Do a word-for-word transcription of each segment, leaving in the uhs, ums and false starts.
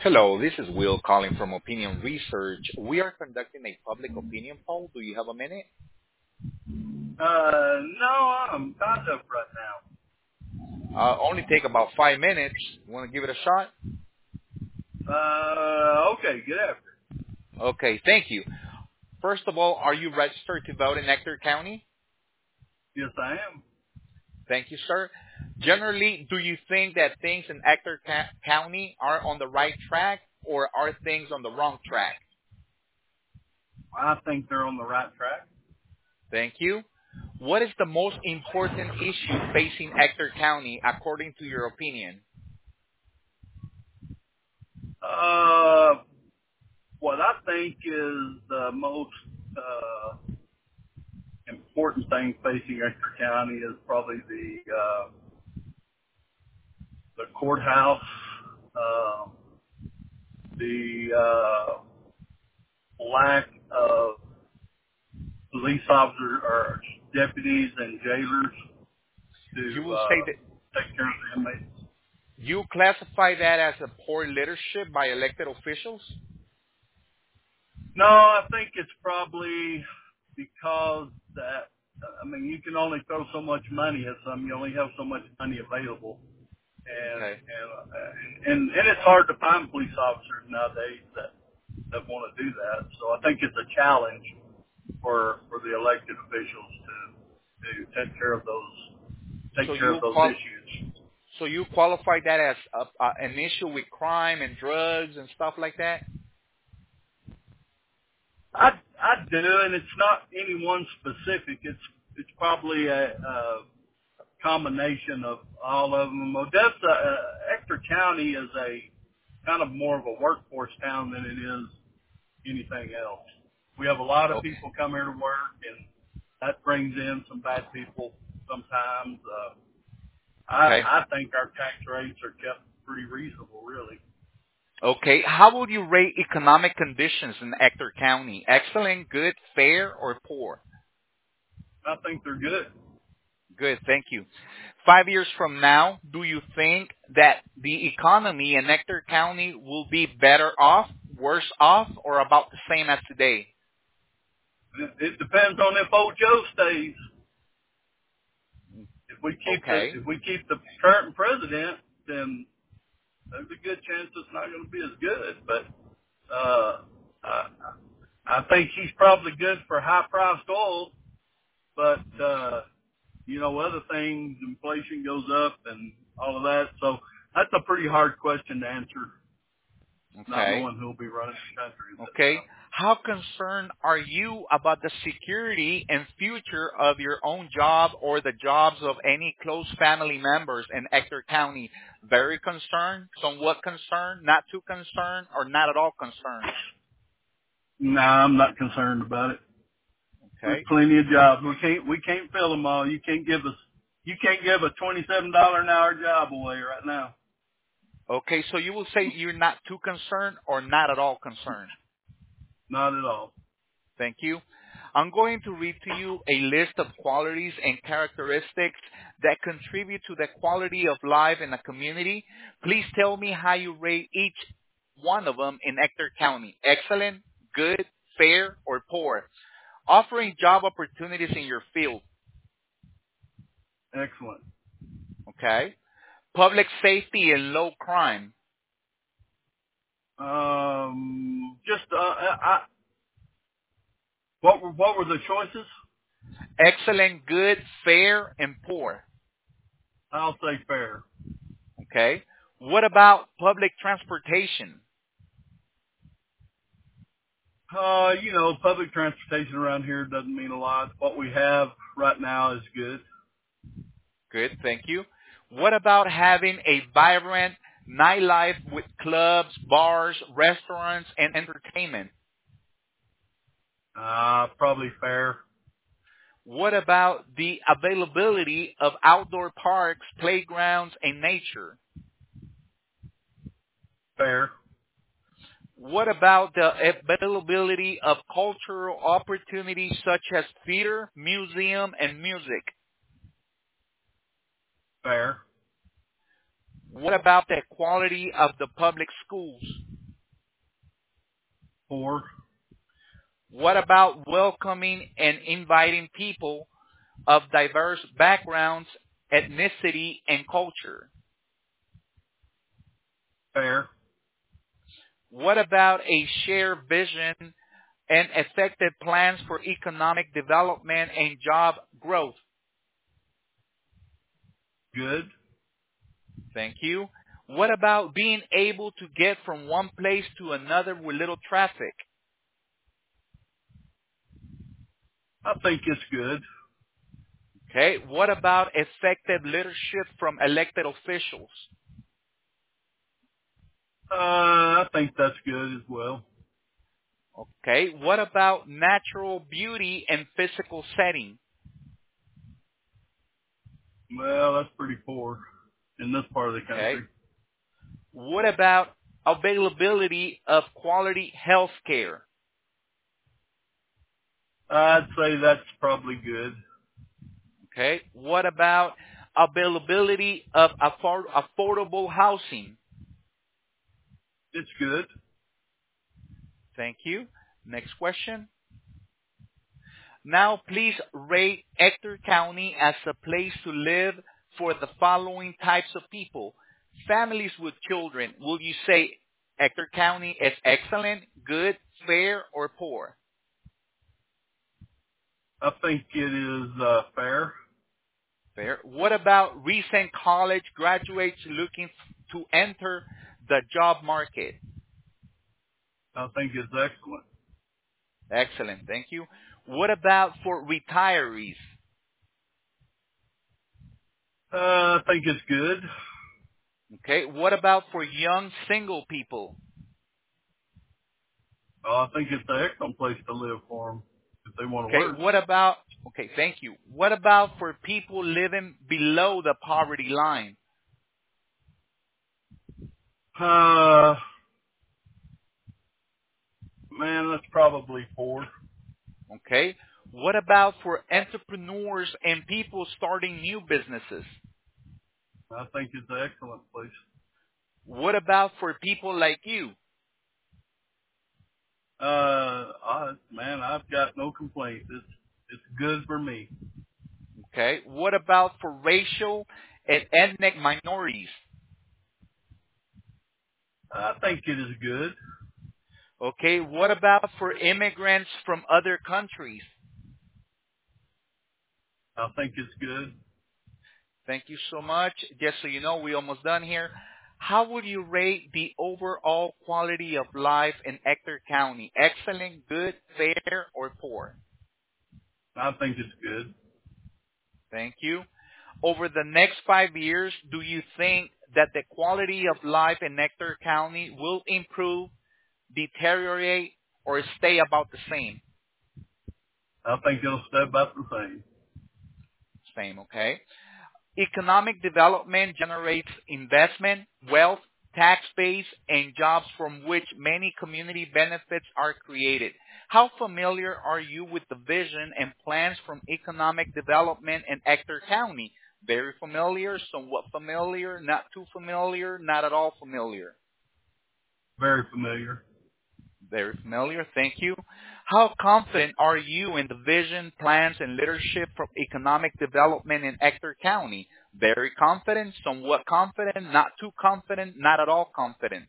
Hello, this is Will calling from Opinion Research. We are conducting a public opinion poll. Do you have a minute? Uh, no, I'm tied up right now. Uh, only take about five minutes. Want to give it a shot? Uh, okay, get after it. Okay, thank you. First of all, are you registered to vote in Ector County? Yes, I am. Thank you, sir. Generally, do you think that things in Ector ca- County are on the right track or are things on the wrong track? I think they're on the right track. Thank you. What is the most important issue facing Ector County according to your opinion? Uh, what I think is the most uh, important thing facing Ector County is probably the uh, the courthouse, uh, the uh, lack of police officers or deputies and jailers You to will say uh, that take care of the inmates. you classify that as a poor leadership by elected officials? No, I think it's probably because that, I mean, you can only throw so much money at something. You only have so much money available. And, Okay. and, uh, and, and it's hard to find police officers nowadays that, that want to do that. So I think it's a challenge for, for the elected officials to, to take care of those, take So care you of those qual- issues. so you qualify that as a, a, an issue with crime and drugs and stuff like that? I I do, and it's not any one specific. It's it's probably a, a combination of all of them. Odessa, uh, Ector County is a kind of more of a workforce town than it is anything else. We have a lot of Okay. people come here to work, and that brings in some bad people sometimes. Uh, I Okay. I think our tax rates are kept pretty reasonable, really. Okay. How would you rate economic conditions in Ector County? Excellent, good, fair, or poor? I think they're good. Good. Thank you. Five years from now, do you think that the economy in Ector County will be better off, worse off, or about the same as today? It, it depends on if old Joe stays. If we keep the Okay. if we keep the current president, then there's a good chance it's not going to be as good. But uh, I, I think he's probably good for high priced oil. But uh, you know, other things, inflation goes up and all of that. So that's a pretty hard question to answer, not Okay. knowing who'll be running the country at that Okay. time. How concerned are you about the security and future of your own job or the jobs of any close family members in Ector County? Very concerned, somewhat concerned, not too concerned, or not at all concerned? Nah, I'm not concerned about it. There's Okay. plenty of jobs. We can't we can't fill them all. You can't give us you can't give a twenty seven dollar an hour job away right now. Okay, so you will say you're not too concerned or not at all concerned. Not at all. Thank you. I'm going to read to you a list of qualities and characteristics that contribute to the quality of life in a community. Please tell me how you rate each one of them in Ector County. Excellent, good, fair, or poor. Offering job opportunities in your field. Excellent. Okay. Public safety and low crime. Um, just uh, I, I, what were what were the choices? Excellent, good, fair, and poor. I'll say fair. Okay. What about public transportation? Uh, you know, public transportation around here doesn't mean a lot. What we have right now is good. Good, thank you. What about having a vibrant nightlife with clubs, bars, restaurants, and entertainment? Uh, probably fair. What about the availability of outdoor parks, playgrounds, and nature? Fair. What about the availability of cultural opportunities such as theater, museum, and music? Fair. What about the quality of the public schools? Four. What about welcoming and inviting people of diverse backgrounds, ethnicity, and culture? Fair. What about a shared vision and effective plans for economic development and job growth? Good. Thank you. What about being able to get from one place to another with little traffic? I think it's good. Okay. What about effective leadership from elected officials? Uh, I think that's good as well. Okay. What about natural beauty and physical setting? Well, that's pretty poor in this part of the Okay. country. What about availability of quality health care? I'd say that's probably good. Okay. What about availability of afford- affordable housing? It's good. Thank you. Next question. Now, please rate Ector County as a place to live for the following types of people. Families with children, will you say Ector County is excellent, good, fair, or poor? I think it is uh, fair. Fair. What about recent college graduates looking to enter the job market? I think it's excellent. Excellent. Thank you. What about for retirees? Uh, I think it's good. Okay. What about for young single people? Oh, I think it's an excellent place to live for them if they want to Okay. work. What about, okay, thank you. What about for people living below the poverty line? Uh, man, that's probably poor. Okay. What about for entrepreneurs and people starting new businesses? I think it's an excellent place. What about for people like you? Uh, I, man, I've got no complaints. It's it's good for me. Okay. What about for racial and ethnic minorities? I think it is good. Okay. What about for immigrants from other countries? I think it's good. Thank you so much. Just so you know, we're almost done here. How would you rate the overall quality of life in Ector County? Excellent, good, fair, or poor? I think it's good. Thank you. Over the next five years, do you think that the quality of life in Ector County will improve, deteriorate, or stay about the same? I think it'll stay about the same. Same, okay. Economic development generates investment, wealth, tax base, and jobs from which many community benefits are created. How familiar are you with the vision and plans from economic development in Ector County? Very familiar, somewhat familiar, not too familiar, not at all familiar. Very familiar. Very familiar. Thank you. How confident are you in the vision, plans, and leadership from economic development in Ector County? Very confident, somewhat confident, not too confident, not at all confident.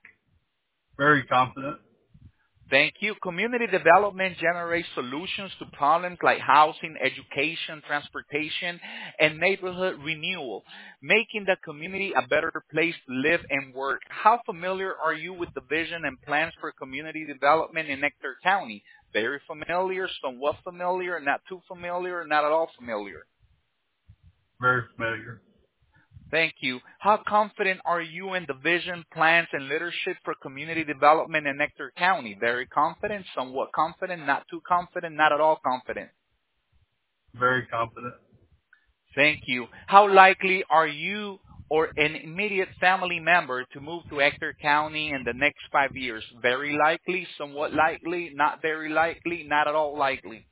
Very confident. Thank you. Community development generates solutions to problems like housing, education, transportation, and neighborhood renewal, making the community a better place to live and work. How familiar are you with the vision and plans for community development in Ector County? Very familiar, somewhat familiar, not too familiar, not at all familiar. Very familiar. Thank you. How confident are you in the vision, plans, and leadership for community development in Ector County? Very confident, somewhat confident, not too confident, not at all confident. Very confident. Thank you. How likely are you or an immediate family member to move to Ector County in the next five years? Very likely, somewhat likely, not very likely, not at all likely.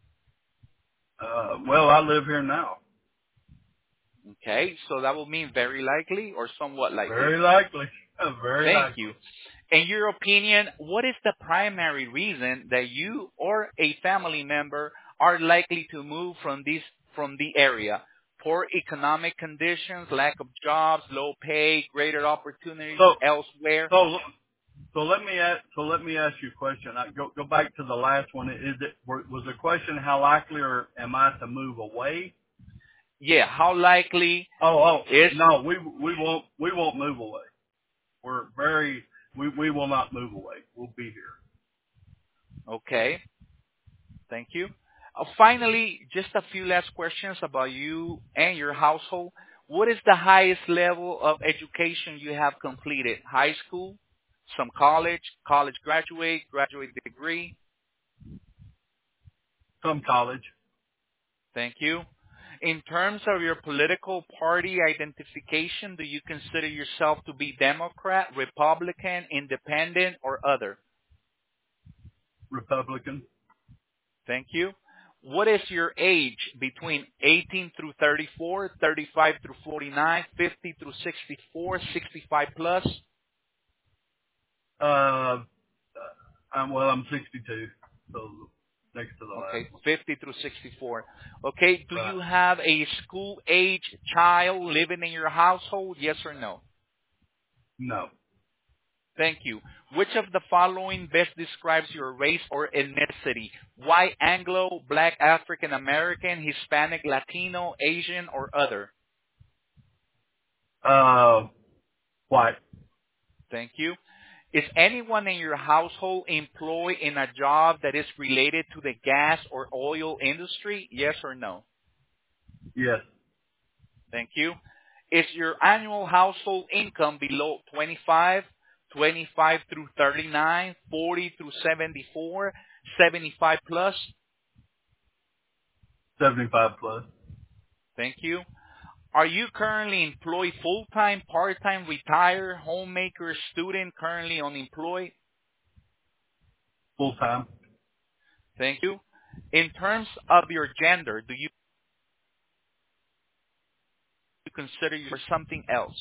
Uh, well, I live here now. Okay, so that will mean very likely or somewhat likely. Very likely. Uh, very Thank likely. you. In your opinion, what is the primary reason that you or a family member are likely to move from this from the area? Poor economic conditions, lack of jobs, low pay, greater opportunities So, elsewhere. so, so let me ask, so let me ask you a question. I go, go back to the last one. Is it, was the question how likely or am I to move away? Yeah, how likely Oh, oh, is no, we, we won't, we won't move away. We're very, we, we will not move away. We'll be here. okay? Thank you. Uh, finally, just a few last questions about you and your household. What is the highest level of education you have completed? High school, some college, college graduate, graduate degree? Some college. Thank you. In terms of your political party identification, do you consider yourself to be Democrat, Republican, Independent, or other? Republican. Thank you. What is your age between eighteen through thirty-four, thirty-five through forty-nine, fifty through sixty-four, sixty-five plus? Uh, I'm, well, I'm sixty-two, so next to the Okay, last one. fifty through sixty-four. Okay, do Right. you have a school-age child living in your household? Yes or no? No. Thank you. Which of the following best describes your race or ethnicity? White, Anglo, Black, African American, Hispanic, Latino, Asian, or other? Uh, white. Thank you. Is anyone in your household employed in a job that is related to the gas or oil industry? Yes or no? Yes. Thank you. Is your annual household income below twenty-five, twenty-five through thirty-nine, forty through seventy-four, seventy-five plus? seventy-five plus. Thank you. Are you currently employed full-time, part-time, retired, homemaker, student, currently unemployed? Full time. Thank you. In terms of your gender, do you consider you something else?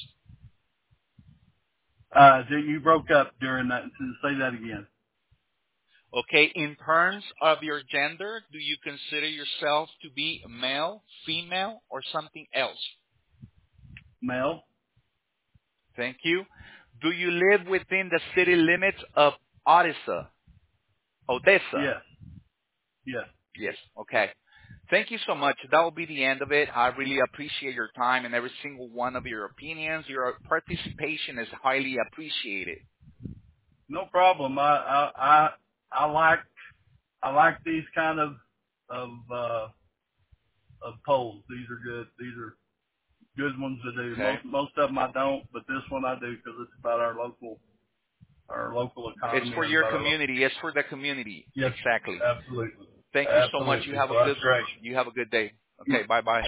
Uh, so you broke up during that. Say that again. Okay, in terms of your gender, do you consider yourself to be male, female, or something else? Male. Thank you. Do you live within the city limits of Odessa? Odessa? Yes. Yes. Yes. Okay. Thank you so much. That will be the end of it. I really appreciate your time and every single one of your opinions. Your participation is highly appreciated. No problem. I, I, I, I like, I like these kind of, of, uh, of polls. These are good. These are good ones to do. Okay. Most, most of them I don't, but this one I do because it's about our local, our local It's economy for and your about our local. community. It's for the community. Yes, Exactly. absolutely. Thank you so much. You Absolutely. have So a that's good great. you have a good day. Okay, bye bye.